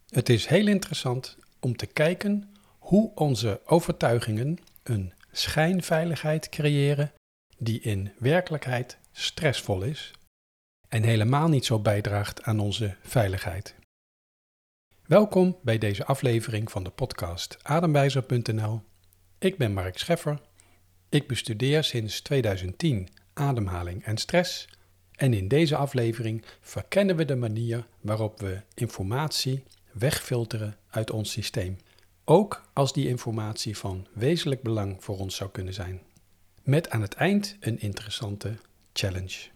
Het is heel interessant om te kijken hoe onze overtuigingen een schijnveiligheid creëren die in werkelijkheid stressvol is en helemaal niet zo bijdraagt aan onze veiligheid. Welkom bij deze aflevering van de podcast Ademwijzer.nl. Ik ben Mark Scheffer. Ik bestudeer sinds 2010 ademhaling en stress en in deze aflevering verkennen we de manier waarop we informatie wegfilteren uit ons systeem. Ook als die informatie van wezenlijk belang voor ons zou kunnen zijn. Met aan het eind een interessante challenge.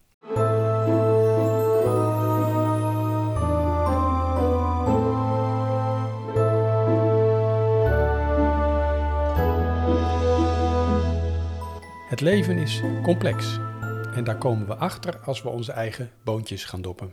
Het leven is complex en daar komen we achter als we onze eigen boontjes gaan doppen.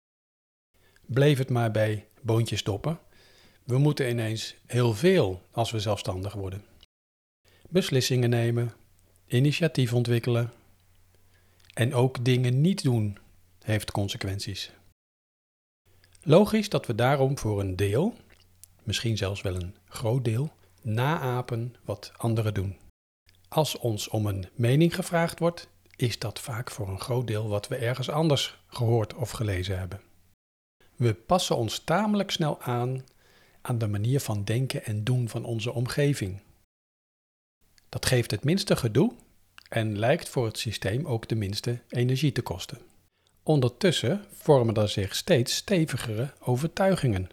Bleef het maar bij boontjes doppen, we moeten ineens heel veel als we zelfstandig worden. Beslissingen nemen, initiatief ontwikkelen en ook dingen niet doen heeft consequenties. Logisch dat we daarom voor een deel, misschien zelfs wel een groot deel, naapen wat anderen doen. Als ons om een mening gevraagd wordt, is dat vaak voor een groot deel wat we ergens anders gehoord of gelezen hebben. We passen ons tamelijk snel aan de manier van denken en doen van onze omgeving. Dat geeft het minste gedoe en lijkt voor het systeem ook de minste energie te kosten. Ondertussen vormen er zich steeds stevigere overtuigingen.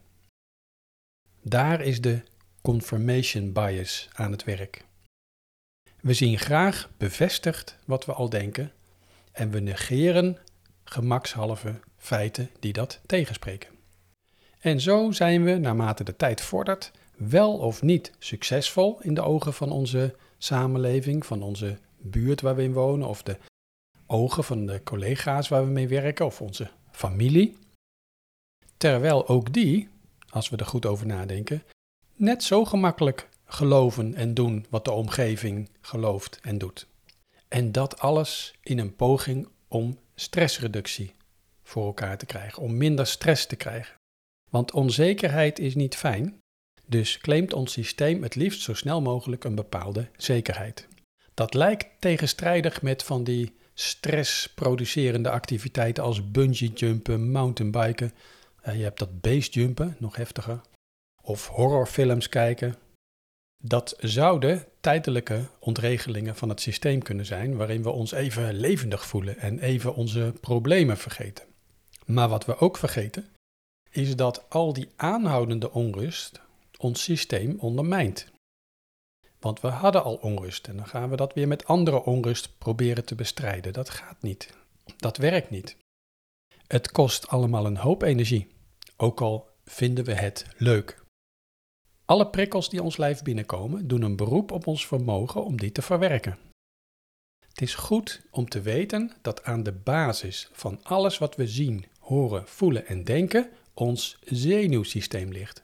Daar is de confirmation bias aan het werk. We zien graag bevestigd wat we al denken en we negeren gemakshalve feiten die dat tegenspreken. En zo zijn we, naarmate de tijd vordert, wel of niet succesvol in de ogen van onze samenleving, van onze buurt waar we in wonen, of de ogen van de collega's waar we mee werken, of onze familie. Terwijl ook die, als we er goed over nadenken, net zo gemakkelijk geloven en doen wat de omgeving gelooft en doet. En dat alles in een poging om stressreductie voor elkaar te krijgen, om minder stress te krijgen. Want onzekerheid is niet fijn, dus claimt ons systeem het liefst zo snel mogelijk een bepaalde zekerheid. Dat lijkt tegenstrijdig met van die stressproducerende activiteiten als bungee jumpen, mountainbiken. Je hebt dat basejumpen, nog heftiger. Of horrorfilms kijken. Dat zouden tijdelijke ontregelingen van het systeem kunnen zijn, waarin we ons even levendig voelen en even onze problemen vergeten. Maar wat we ook vergeten, is dat al die aanhoudende onrust ons systeem ondermijnt. Want we hadden al onrust en dan gaan we dat weer met andere onrust proberen te bestrijden. Dat gaat niet. Dat werkt niet. Het kost allemaal een hoop energie, ook al vinden we het leuk. Alle prikkels die ons lijf binnenkomen, doen een beroep op ons vermogen om die te verwerken. Het is goed om te weten dat aan de basis van alles wat we zien, horen, voelen en denken, ons zenuwsysteem ligt.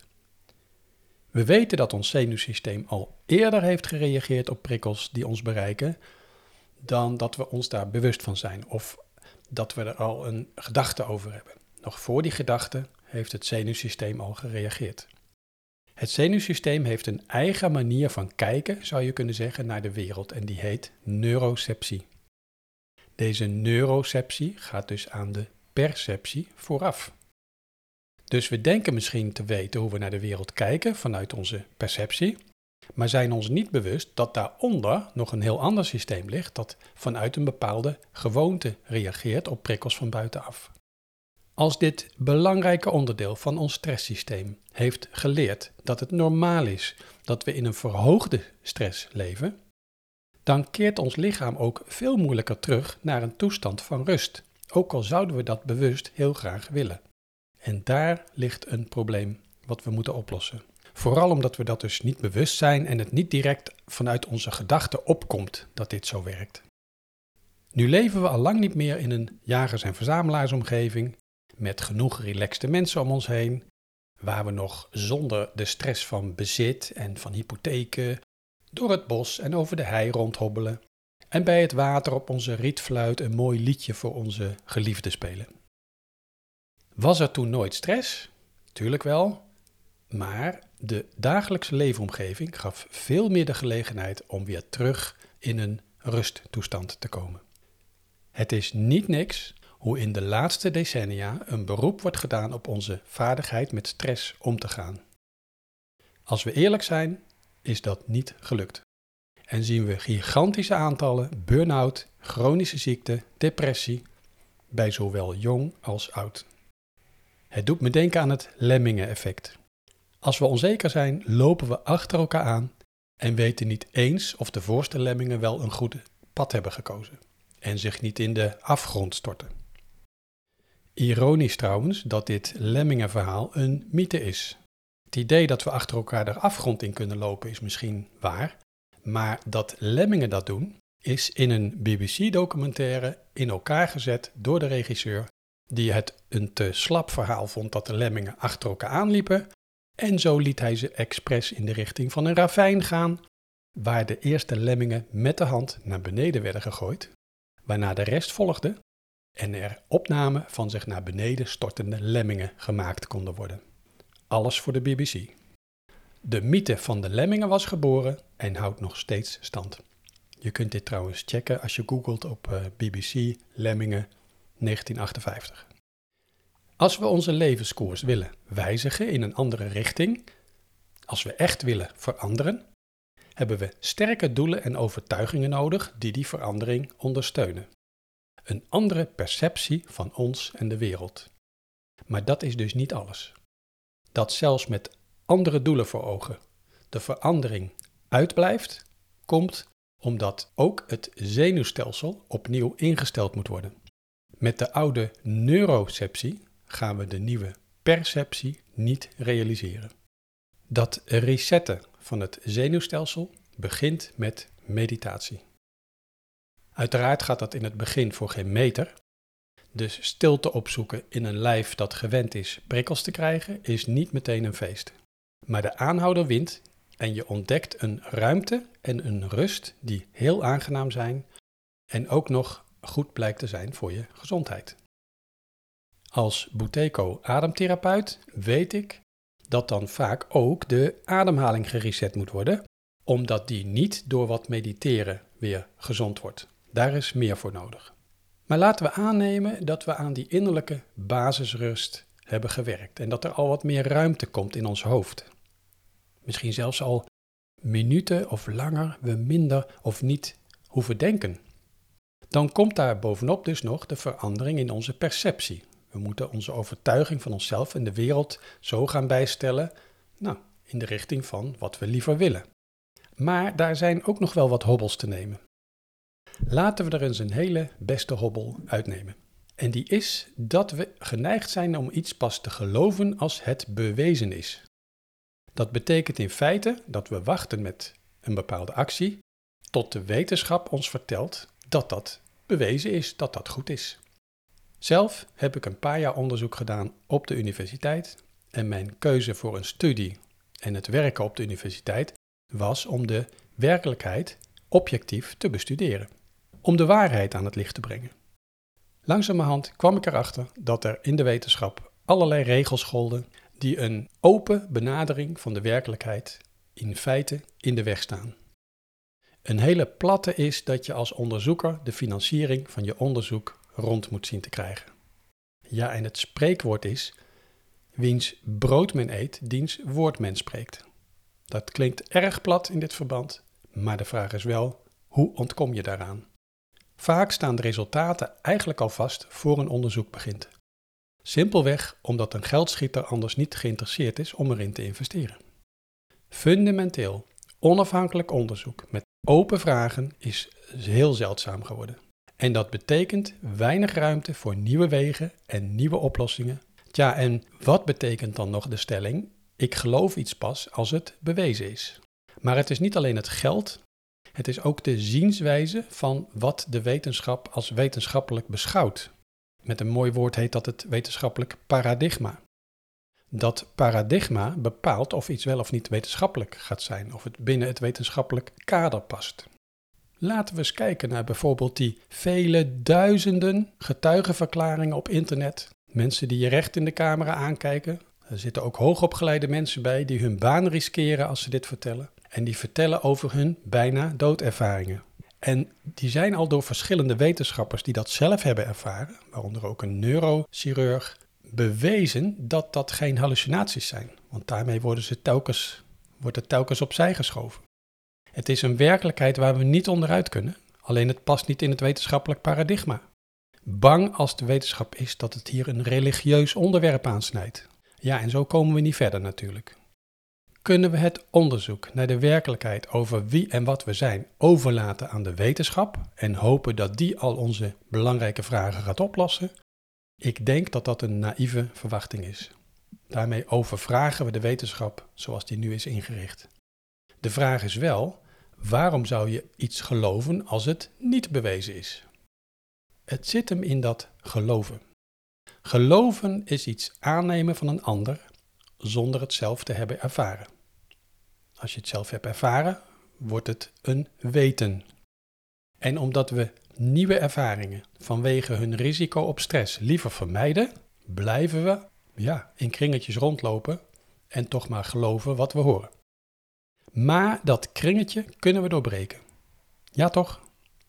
We weten dat ons zenuwsysteem al eerder heeft gereageerd op prikkels die ons bereiken, dan dat we ons daar bewust van zijn of dat we er al een gedachte over hebben. Nog voor die gedachte heeft het zenuwsysteem al gereageerd. Het zenuwsysteem heeft een eigen manier van kijken, zou je kunnen zeggen, naar de wereld en die heet neuroceptie. Deze neuroceptie gaat dus aan de perceptie vooraf. Dus we denken misschien te weten hoe we naar de wereld kijken vanuit onze perceptie, maar zijn ons niet bewust dat daaronder nog een heel ander systeem ligt dat vanuit een bepaalde gewoonte reageert op prikkels van buitenaf. Als dit belangrijke onderdeel van ons stresssysteem heeft geleerd dat het normaal is dat we in een verhoogde stress leven, dan keert ons lichaam ook veel moeilijker terug naar een toestand van rust, ook al zouden we dat bewust heel graag willen. En daar ligt een probleem wat we moeten oplossen. Vooral omdat we dat dus niet bewust zijn en het niet direct vanuit onze gedachten opkomt dat dit zo werkt. Nu leven we al lang niet meer in een jagers- en verzamelaarsomgeving met genoeg relaxte mensen om ons heen, waar we nog zonder de stress van bezit en van hypotheken door het bos en over de hei rondhobbelen en bij het water op onze rietfluit een mooi liedje voor onze geliefde spelen. Was er toen nooit stress? Tuurlijk wel, Maar de dagelijkse leefomgeving gaf veel meer de gelegenheid om weer terug in een rusttoestand te komen. Het is niet niks hoe in de laatste decennia een beroep wordt gedaan op onze vaardigheid met stress om te gaan. Als we eerlijk zijn, is dat niet gelukt. En zien we gigantische aantallen burn-out, chronische ziekte, depressie, bij zowel jong als oud. Het doet me denken aan het Lemmingen-effect. Als we onzeker zijn, lopen we achter elkaar aan en weten niet eens of de voorste lemmingen wel een goed pad hebben gekozen en zich niet in de afgrond storten. Ironisch trouwens dat dit Lemmingen-verhaal een mythe is. Het idee dat we achter elkaar de afgrond in kunnen lopen is misschien waar, maar dat lemmingen dat doen is in een BBC-documentaire in elkaar gezet door de regisseur die het een te slap verhaal vond dat de lemmingen achter elkaar aanliepen en zo liet hij ze expres in de richting van een ravijn gaan waar de eerste lemmingen met de hand naar beneden werden gegooid, waarna de rest volgde en er opnamen van zich naar beneden stortende lemmingen gemaakt konden worden. Alles voor de BBC. De mythe van de lemmingen was geboren en houdt nog steeds stand. Je kunt dit trouwens checken als je googelt op BBC Lemmingen 1958. Als we onze levenskoers willen wijzigen in een andere richting, als we echt willen veranderen, hebben we sterke doelen en overtuigingen nodig die verandering ondersteunen. Een andere perceptie van ons en de wereld. Maar dat is dus niet alles. Dat zelfs met andere doelen voor ogen de verandering uitblijft, komt omdat ook het zenuwstelsel opnieuw ingesteld moet worden. Met de oude neuroceptie gaan we de nieuwe perceptie niet realiseren. Dat resetten van het zenuwstelsel begint met meditatie. Uiteraard gaat dat in het begin voor geen meter. Dus stilte opzoeken in een lijf dat gewend is prikkels te krijgen, is niet meteen een feest. Maar de aanhouder wint en je ontdekt een ruimte en een rust die heel aangenaam zijn en ook nog goed blijkt te zijn voor je gezondheid. Als Buteyko-ademtherapeut weet ik dat dan vaak ook de ademhaling gereset moet worden, omdat die niet door wat mediteren weer gezond wordt. Daar is meer voor nodig. Maar laten we aannemen dat we aan die innerlijke basisrust hebben gewerkt en dat er al wat meer ruimte komt in ons hoofd. Misschien zelfs al minuten of langer we minder of niet hoeven denken. Dan komt daar bovenop dus nog de verandering in onze perceptie. We moeten onze overtuiging van onszelf en de wereld zo gaan bijstellen, in de richting van wat we liever willen. Maar daar zijn ook nog wel wat hobbels te nemen. Laten we er eens een hele beste hobbel uitnemen. En die is dat we geneigd zijn om iets pas te geloven als het bewezen is. Dat betekent in feite dat we wachten met een bepaalde actie tot de wetenschap ons vertelt dat dat bewezen is, dat dat goed is. Zelf heb ik een paar jaar onderzoek gedaan op de universiteit en mijn keuze voor een studie en het werken op de universiteit was om de werkelijkheid objectief te bestuderen. Om de waarheid aan het licht te brengen. Langzamerhand kwam ik erachter dat er in de wetenschap allerlei regels golden die een open benadering van de werkelijkheid in feite in de weg staan. Een hele platte is dat je als onderzoeker de financiering van je onderzoek rond moet zien te krijgen. Ja, en het spreekwoord is, wiens brood men eet, diens woord men spreekt. Dat klinkt erg plat in dit verband, maar de vraag is wel, hoe ontkom je daaraan? Vaak staan de resultaten eigenlijk al vast voor een onderzoek begint. Simpelweg omdat een geldschieter anders niet geïnteresseerd is om erin te investeren. Fundamenteel, onafhankelijk onderzoek met open vragen is heel zeldzaam geworden. En dat betekent weinig ruimte voor nieuwe wegen en nieuwe oplossingen. Tja, en wat betekent dan nog de stelling? Ik geloof iets pas als het bewezen is. Maar het is niet alleen het geld, het is ook de zienswijze van wat de wetenschap als wetenschappelijk beschouwt. Met een mooi woord heet dat het wetenschappelijk paradigma. Dat paradigma bepaalt of iets wel of niet wetenschappelijk gaat zijn, of het binnen het wetenschappelijk kader past. Laten we eens kijken naar bijvoorbeeld die vele duizenden getuigenverklaringen op internet. Mensen die je recht in de camera aankijken, Er zitten ook hoogopgeleide mensen bij die hun baan riskeren als ze dit vertellen. En die vertellen over hun bijna doodervaringen. En die zijn al door verschillende wetenschappers die dat zelf hebben ervaren, waaronder ook een neurochirurg, bewezen dat dat geen hallucinaties zijn. Want daarmee wordt het telkens opzij geschoven. Het is een werkelijkheid waar we niet onderuit kunnen, alleen het past niet in het wetenschappelijk paradigma. Bang als de wetenschap is dat het hier een religieus onderwerp aansnijdt. Ja, en zo komen we niet verder natuurlijk. Kunnen we het onderzoek naar de werkelijkheid over wie en wat we zijn overlaten aan de wetenschap en hopen dat die al onze belangrijke vragen gaat oplossen? Ik denk dat dat een naïeve verwachting is. Daarmee overvragen we de wetenschap zoals die nu is ingericht. De vraag is wel, waarom zou je iets geloven als het niet bewezen is? Het zit hem in dat geloven. Geloven is iets aannemen van een ander zonder het zelf te hebben ervaren. Als je het zelf hebt ervaren, wordt het een weten. En omdat we nieuwe ervaringen vanwege hun risico op stress liever vermijden, blijven we in kringetjes rondlopen en toch maar geloven wat we horen. Maar dat kringetje kunnen we doorbreken. Ja toch?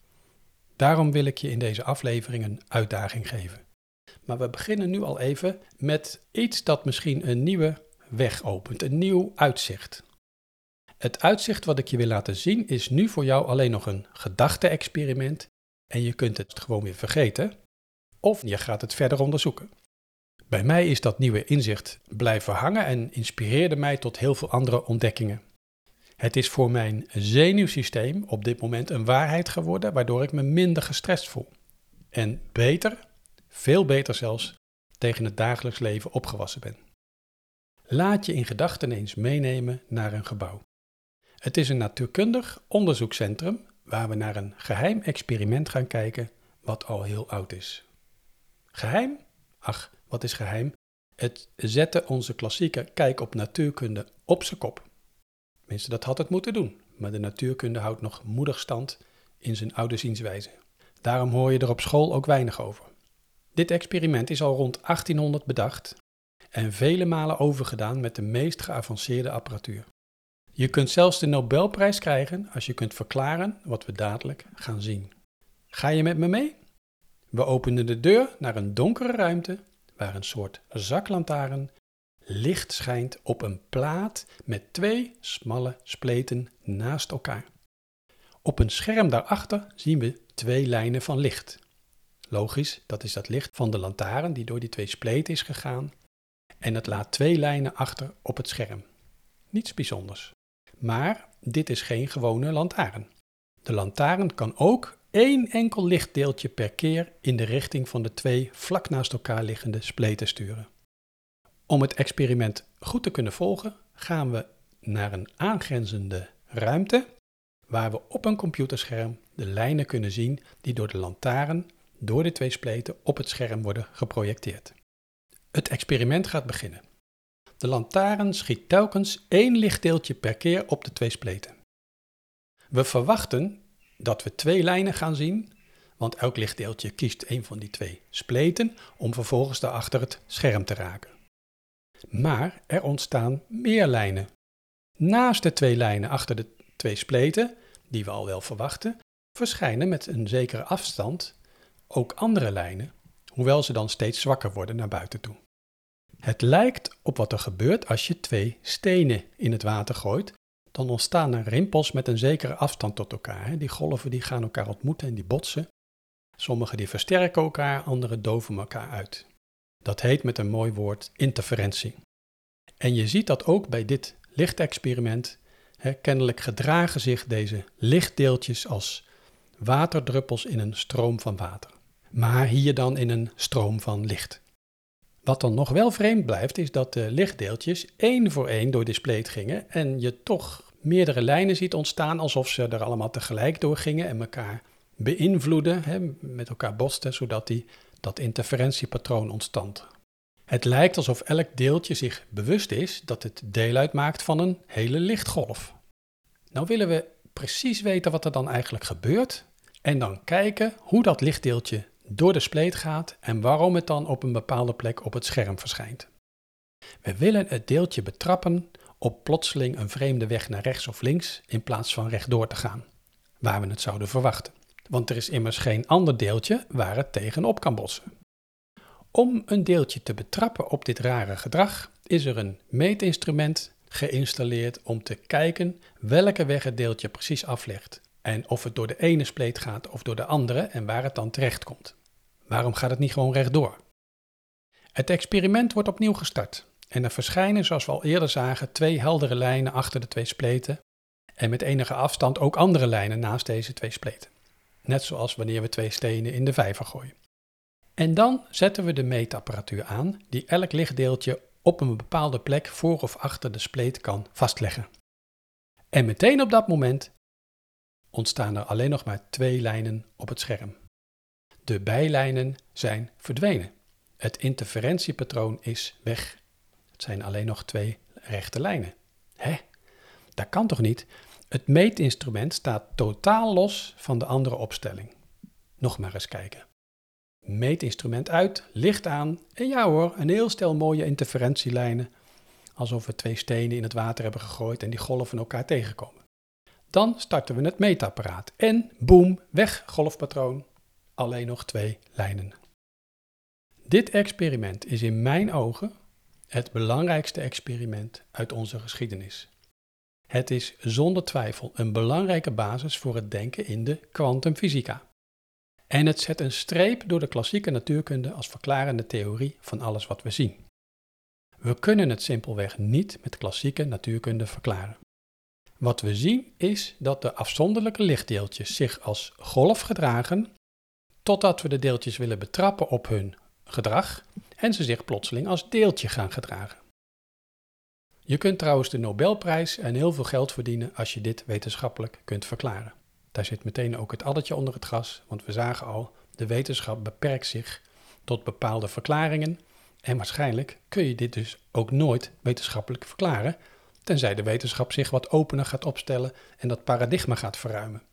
Daarom wil ik je in deze aflevering een uitdaging geven. Maar we beginnen nu al even met iets dat misschien een nieuwe weg opent, een nieuw uitzicht. Het uitzicht wat ik je wil laten zien is nu voor jou alleen nog een gedachte-experiment en je kunt het gewoon weer vergeten of je gaat het verder onderzoeken. Bij mij is dat nieuwe inzicht blijven hangen en inspireerde mij tot heel veel andere ontdekkingen. Het is voor mijn zenuwsysteem op dit moment een waarheid geworden waardoor ik me minder gestrest voel. En beter, veel beter zelfs, tegen het dagelijks leven opgewassen ben. Laat je in gedachten eens meenemen naar een gebouw. Het is een natuurkundig onderzoekscentrum waar we naar een geheim experiment gaan kijken wat al heel oud is. Geheim? Ach, wat is geheim? Het zette onze klassieke kijk op natuurkunde op zijn kop. Tenminste, dat had het moeten doen, maar de natuurkunde houdt nog moedig stand in zijn oude zienswijze. Daarom hoor je er op school ook weinig over. Dit experiment is al rond 1800 bedacht en vele malen overgedaan met de meest geavanceerde apparatuur. Je kunt zelfs de Nobelprijs krijgen als je kunt verklaren wat we dadelijk gaan zien. Ga je met me mee? We openen de deur naar een donkere ruimte waar een soort zaklantaarn licht schijnt op een plaat met 2 smalle spleten naast elkaar. Op een scherm daarachter zien we 2 lijnen van licht. Logisch, dat is dat licht van de lantaarn die door die 2 spleten is gegaan en het laat 2 lijnen achter op het scherm. Niets bijzonders. Maar dit is geen gewone lantaarn. De lantaarn kan ook 1 enkel lichtdeeltje per keer in de richting van de 2 vlak naast elkaar liggende spleten sturen. Om het experiment goed te kunnen volgen, gaan we naar een aangrenzende ruimte waar we op een computerscherm de lijnen kunnen zien die door de lantaarn, door de 2 spleten op het scherm worden geprojecteerd. Het experiment gaat beginnen. De lantaarn schiet telkens 1 lichtdeeltje per keer op de 2 spleten. We verwachten dat we 2 lijnen gaan zien, want elk lichtdeeltje kiest een van die 2 spleten om vervolgens daarachter het scherm te raken. Maar er ontstaan meer lijnen. Naast de 2 lijnen achter de 2 spleten, die we al wel verwachten, verschijnen met een zekere afstand ook andere lijnen, hoewel ze dan steeds zwakker worden naar buiten toe. Het lijkt op wat er gebeurt als je 2 stenen in het water gooit, dan ontstaan er rimpels met een zekere afstand tot elkaar. Die golven die gaan elkaar ontmoeten en die botsen. Sommige die versterken elkaar, andere doven elkaar uit. Dat heet met een mooi woord interferentie. En je ziet dat ook bij dit lichtexperiment. Kennelijk gedragen zich deze lichtdeeltjes als waterdruppels in een stroom van water. Maar hier dan in een stroom van licht. Wat dan nog wel vreemd blijft, is dat de lichtdeeltjes 1 voor 1 door de spleet gingen en je toch meerdere lijnen ziet ontstaan alsof ze er allemaal tegelijk door gingen en elkaar beïnvloeden, met elkaar botsten, zodat dat interferentiepatroon ontstond. Het lijkt alsof elk deeltje zich bewust is dat het deel uitmaakt van een hele lichtgolf. Nou willen we precies weten wat er dan eigenlijk gebeurt en dan kijken hoe dat lichtdeeltje door de spleet gaat en waarom het dan op een bepaalde plek op het scherm verschijnt. We willen het deeltje betrappen op plotseling een vreemde weg naar rechts of links in plaats van rechtdoor te gaan, waar we het zouden verwachten. Want er is immers geen ander deeltje waar het tegenop kan botsen. Om een deeltje te betrappen op dit rare gedrag is er een meetinstrument geïnstalleerd om te kijken welke weg het deeltje precies aflegt en of het door de ene spleet gaat of door de andere en waar het dan terecht komt. Waarom gaat het niet gewoon rechtdoor? Het experiment wordt opnieuw gestart en er verschijnen, zoals we al eerder zagen, 2 heldere lijnen achter de 2 spleten en met enige afstand ook andere lijnen naast deze 2 spleten. Net zoals wanneer we 2 stenen in de vijver gooien. En dan zetten we de meetapparatuur aan die elk lichtdeeltje op een bepaalde plek voor of achter de spleet kan vastleggen. En meteen op dat moment ontstaan er alleen nog maar 2 lijnen op het scherm. De bijlijnen zijn verdwenen. Het interferentiepatroon is weg. Het zijn alleen nog 2 rechte lijnen. Dat kan toch niet? Het meetinstrument staat totaal los van de andere opstelling. Nog maar eens kijken. Meetinstrument uit, licht aan en ja hoor, een heel stel mooie interferentielijnen. Alsof we 2 stenen in het water hebben gegooid en die golven elkaar tegenkomen. Dan starten we het meetapparaat en boem, weg golfpatroon. Alleen nog 2 lijnen. Dit experiment is in mijn ogen het belangrijkste experiment uit onze geschiedenis. Het is zonder twijfel een belangrijke basis voor het denken in de kwantumfysica. En het zet een streep door de klassieke natuurkunde als verklarende theorie van alles wat we zien. We kunnen het simpelweg niet met klassieke natuurkunde verklaren. Wat we zien is dat de afzonderlijke lichtdeeltjes zich als golf gedragen, totdat we de deeltjes willen betrappen op hun gedrag en ze zich plotseling als deeltje gaan gedragen. Je kunt trouwens de Nobelprijs en heel veel geld verdienen als je dit wetenschappelijk kunt verklaren. Daar zit meteen ook het addertje onder het gras, want we zagen al, de wetenschap beperkt zich tot bepaalde verklaringen en waarschijnlijk kun je dit dus ook nooit wetenschappelijk verklaren, tenzij de wetenschap zich wat opener gaat opstellen en dat paradigma gaat verruimen.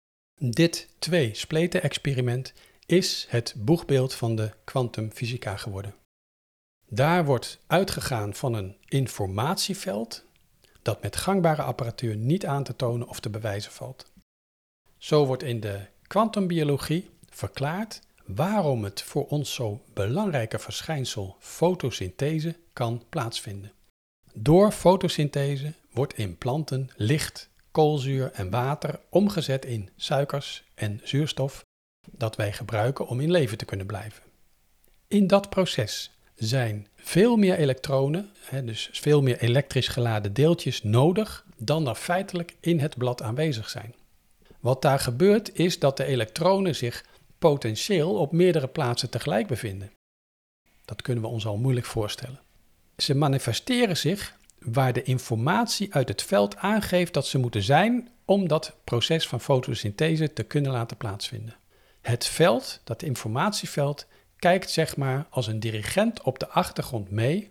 Dit 2-spleten-experiment is het boegbeeld van de kwantumfysica geworden. Daar wordt uitgegaan van een informatieveld dat met gangbare apparatuur niet aan te tonen of te bewijzen valt. Zo wordt in de kwantumbiologie verklaard waarom het voor ons zo belangrijke verschijnsel fotosynthese kan plaatsvinden. Door fotosynthese wordt in planten licht, koolzuur en water omgezet in suikers en zuurstof dat wij gebruiken om in leven te kunnen blijven. In dat proces zijn veel meer elektronen, dus veel meer elektrisch geladen deeltjes nodig dan er feitelijk in het blad aanwezig zijn. Wat daar gebeurt is dat de elektronen zich potentieel op meerdere plaatsen tegelijk bevinden. Dat kunnen we ons al moeilijk voorstellen. Ze manifesteren zich waar de informatie uit het veld aangeeft dat ze moeten zijn om dat proces van fotosynthese te kunnen laten plaatsvinden. Het veld, dat informatieveld, kijkt zeg maar als een dirigent op de achtergrond mee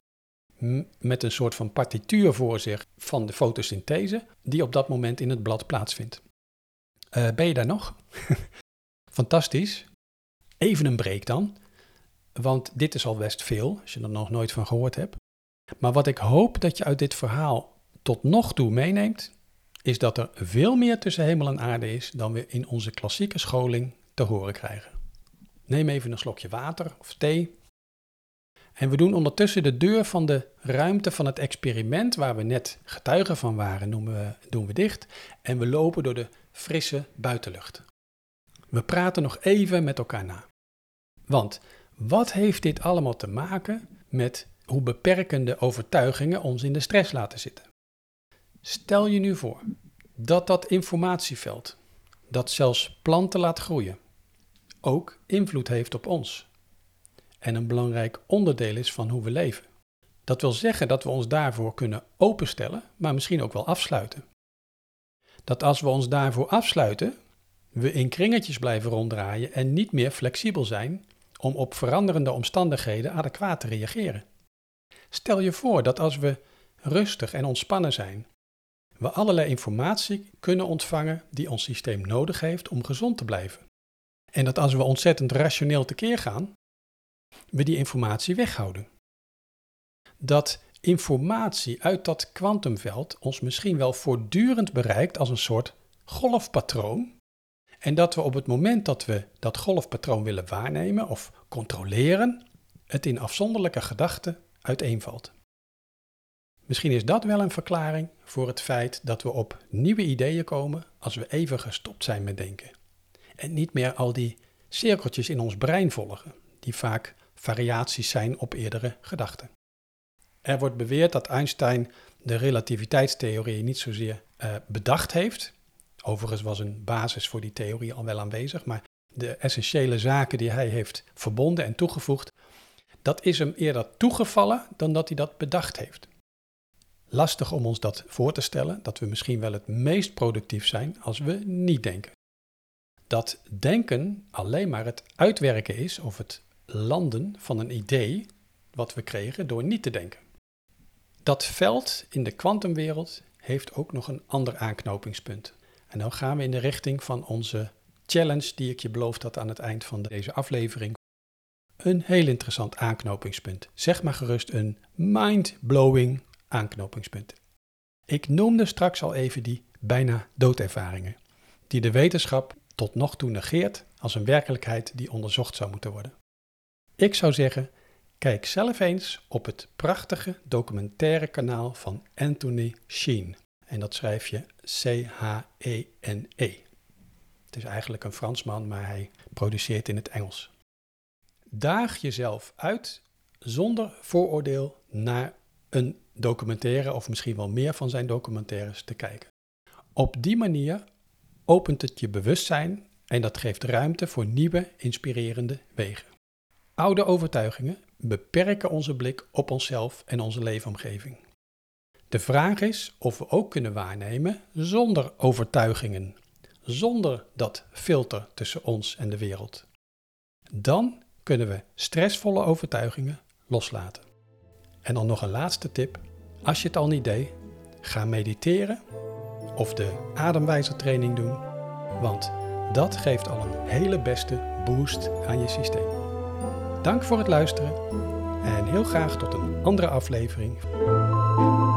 met een soort van partituur voor zich van de fotosynthese die op dat moment in het blad plaatsvindt. Ben je daar nog? Fantastisch. Even een break dan, want dit is al best veel als je er nog nooit van gehoord hebt. Maar wat ik hoop dat je uit dit verhaal tot nog toe meeneemt, is dat er veel meer tussen hemel en aarde is dan we in onze klassieke scholing te horen krijgen. Neem even een slokje water of thee. En we doen ondertussen de deur van de ruimte van het experiment waar we net getuigen van waren, doen we dicht. En we lopen door de frisse buitenlucht. We praten nog even met elkaar na. Want wat heeft dit allemaal te maken met hoe beperkende overtuigingen ons in de stress laten zitten? Stel je nu voor dat dat informatieveld, dat zelfs planten laat groeien, ook invloed heeft op ons en een belangrijk onderdeel is van hoe we leven. Dat wil zeggen dat we ons daarvoor kunnen openstellen, maar misschien ook wel afsluiten. Dat als we ons daarvoor afsluiten, we in kringetjes blijven ronddraaien en niet meer flexibel zijn om op veranderende omstandigheden adequaat te reageren. Stel je voor dat als we rustig en ontspannen zijn, we allerlei informatie kunnen ontvangen die ons systeem nodig heeft om gezond te blijven. En dat als we ontzettend rationeel tekeer gaan, we die informatie weghouden. Dat informatie uit dat kwantumveld ons misschien wel voortdurend bereikt als een soort golfpatroon. En dat we op het moment dat we dat golfpatroon willen waarnemen of controleren, het in afzonderlijke gedachten uiteenvalt. Misschien is dat wel een verklaring voor het feit dat we op nieuwe ideeën komen als we even gestopt zijn met denken. En niet meer al die cirkeltjes in ons brein volgen, die vaak variaties zijn op eerdere gedachten. Er wordt beweerd dat Einstein de relativiteitstheorie niet zozeer bedacht heeft. Overigens was een basis voor die theorie al wel aanwezig, maar de essentiële zaken die hij heeft verbonden en toegevoegd, dat is hem eerder toegevallen dan dat hij dat bedacht heeft. Lastig om ons dat voor te stellen, dat we misschien wel het meest productief zijn als we niet denken. Dat denken alleen maar het uitwerken is of het landen van een idee wat we kregen door niet te denken. Dat veld in de kwantumwereld heeft ook nog een ander aanknopingspunt. En dan gaan we in de richting van onze challenge die ik je beloofd had aan het eind van deze aflevering. Een heel interessant aanknopingspunt. Zeg maar gerust een mind-blowing aanknopingspunt. Ik noemde straks al even die bijna doodervaringen, die de wetenschap tot nog toe negeert als een werkelijkheid die onderzocht zou moeten worden. Ik zou zeggen, kijk zelf eens op het prachtige documentaire kanaal van Anthony Sheen. En dat schrijf je C-H-E-N-E. Het is eigenlijk een Fransman, maar hij produceert in het Engels. Daag jezelf uit zonder vooroordeel naar een documentaire of misschien wel meer van zijn documentaires te kijken. Op die manier opent het je bewustzijn en dat geeft ruimte voor nieuwe, inspirerende wegen. Oude overtuigingen beperken onze blik op onszelf en onze leefomgeving. De vraag is of we ook kunnen waarnemen zonder overtuigingen, zonder dat filter tussen ons en de wereld. Dan kunnen we stressvolle overtuigingen loslaten. En dan nog een laatste tip. Als je het al niet deed, ga mediteren of de ademwijzertraining doen, want dat geeft al een hele beste boost aan je systeem. Dank voor het luisteren en heel graag tot een andere aflevering.